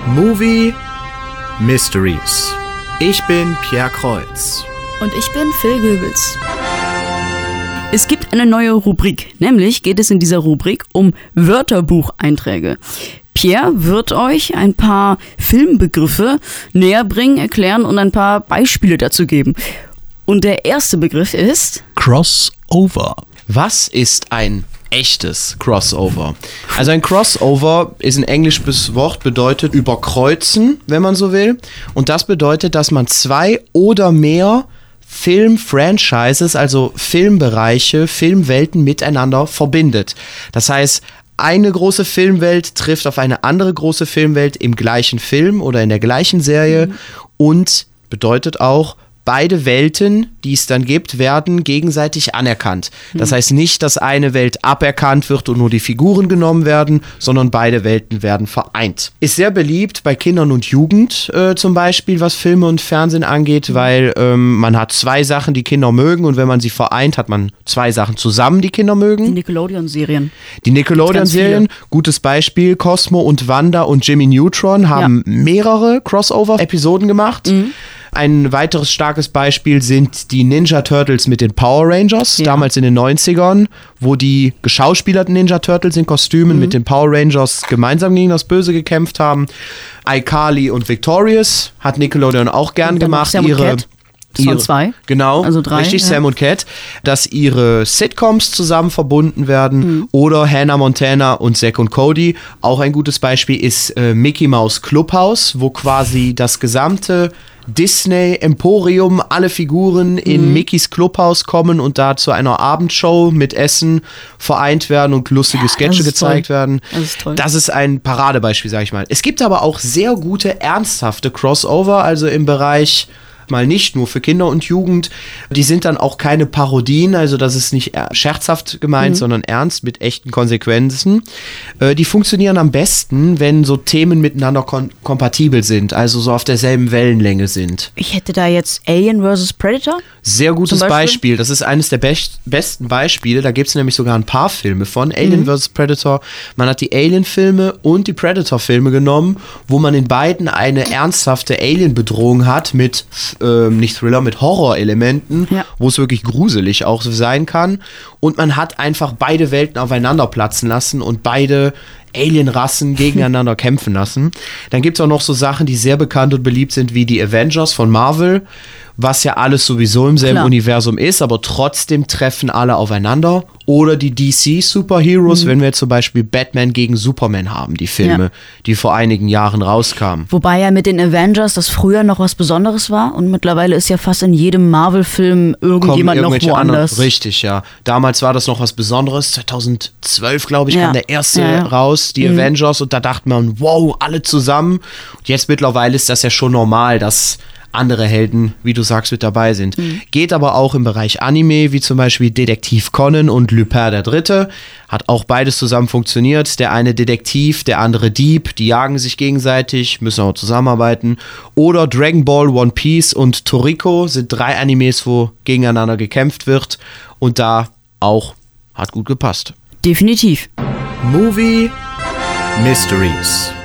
Movie Mysteries. Ich bin Pierre Kreuz. Und ich bin Phil Goebbels. Es gibt eine neue Rubrik, nämlich geht es in dieser Rubrik um Wörterbucheinträge. Pierre wird euch ein paar Filmbegriffe näher bringen, erklären und ein paar Beispiele dazu geben. Und der erste Begriff ist Crossover. Was ist ein echtes Crossover? Also ein Crossover ist ein englisches Wort, bedeutet überkreuzen, wenn man so will. Und das bedeutet, dass man zwei oder mehr Film-Franchises, also Filmbereiche, Filmwelten miteinander verbindet. Das heißt, eine große Filmwelt trifft auf eine andere große Filmwelt im gleichen Film oder in der gleichen Serie und bedeutet auch, beide Welten, die es dann gibt, werden gegenseitig anerkannt. Das heißt nicht, dass eine Welt aberkannt wird und nur die Figuren genommen werden, sondern beide Welten werden vereint. Ist sehr beliebt bei Kindern und Jugend zum Beispiel, was Filme und Fernsehen angeht, weil man hat zwei Sachen, die Kinder mögen und wenn man sie vereint, hat man zwei Sachen zusammen, die Kinder mögen. die Nickelodeon-Serien. Die Nickelodeon-Serien, gutes Beispiel, Cosmo und Wanda und Jimmy Neutron haben mehrere Crossover-Episoden gemacht. Ein weiteres starkes Beispiel sind die Ninja Turtles mit den Power Rangers, damals in den 90ern, wo die geschauspielerten Ninja Turtles in Kostümen mit den Power Rangers gemeinsam gegen das Böse gekämpft haben. iCarly und Victorious hat Nickelodeon auch gern gemacht. Sam und Cat. Das waren zwei. Genau, also drei, richtig, Sam und Cat, dass ihre Sitcoms zusammen verbunden werden oder Hannah Montana und Zack und Cody. Auch ein gutes Beispiel ist Mickey Mouse Clubhouse, wo quasi das gesamte Disney Emporium, alle Figuren in Mickeys Clubhaus kommen und da zu einer Abendshow mit Essen vereint werden und lustige Sketche gezeigt werden. Das ist toll. Das ist ein Paradebeispiel, sag ich mal. Es gibt aber auch sehr gute, ernsthafte Crossover, also im Bereich mal nicht nur für Kinder und Jugend. Die sind dann auch keine Parodien, also das ist nicht scherzhaft gemeint, sondern ernst mit echten Konsequenzen. Die funktionieren am besten, wenn so Themen miteinander kompatibel sind, also so auf derselben Wellenlänge sind. Ich hätte da jetzt Alien vs. Predator. Sehr gutes Beispiel. Das ist eines der besten Beispiele. Da gibt es nämlich sogar ein paar Filme von Alien vs. Predator. Man hat die Alien-Filme und die Predator-Filme genommen, wo man in beiden eine ernsthafte Alien-Bedrohung hat mit nicht Thriller, mit Horrorelementen, wo es wirklich gruselig auch sein kann. Und man hat einfach beide Welten aufeinander platzen lassen und beide Alienrassen gegeneinander kämpfen lassen. Dann gibt es auch noch so Sachen, die sehr bekannt und beliebt sind, wie die Avengers von Marvel, was ja alles sowieso im selben Universum ist, aber trotzdem treffen alle aufeinander. Oder die DC-Superheroes, wenn wir jetzt zum Beispiel Batman gegen Superman haben, die Filme, die vor einigen Jahren rauskamen. Wobei ja mit den Avengers das früher noch was Besonderes war und mittlerweile ist ja fast in jedem Marvel-Film irgendjemand noch woanders. Richtig, ja. Damals war das noch was Besonderes. 2012, glaube ich, kam der erste raus, die Avengers, und da dachte man, wow, alle zusammen. Und jetzt mittlerweile ist das ja schon normal, dass andere Helden, wie du sagst, mit dabei sind. Geht aber auch im Bereich Anime, wie zum Beispiel Detektiv Conan und Lupin der Dritte. Hat auch beides zusammen funktioniert. Der eine Detektiv, der andere Dieb, die jagen sich gegenseitig, müssen auch zusammenarbeiten. Oder Dragon Ball, One Piece und Toriko sind 3 Animes, wo gegeneinander gekämpft wird. Und da auch hat gut gepasst. Definitiv. Movie Mysteries.